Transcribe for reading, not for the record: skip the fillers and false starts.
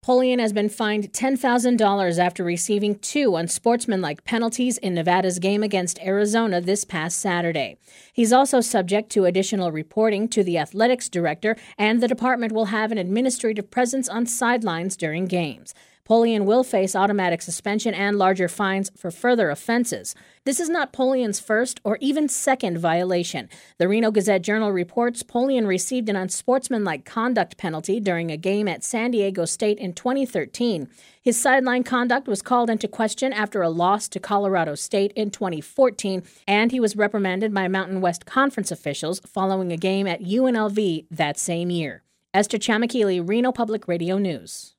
Polian has been fined $10,000 after receiving two unsportsmanlike penalties in Nevada's game against Arizona this past Saturday. He's also subject to additional reporting to the athletics director, and the department will have an administrative presence on sidelines during games. Polian will face automatic suspension and larger fines for further offenses. This is not Polian's first or even second violation. The Reno Gazette-Journal reports Polian received an unsportsmanlike conduct penalty during a game at San Diego State in 2013. His sideline conduct was called into question after a loss to Colorado State in 2014, and he was reprimanded by Mountain West Conference officials following a game at UNLV that same year. Esther Chamakili, Reno Public Radio News.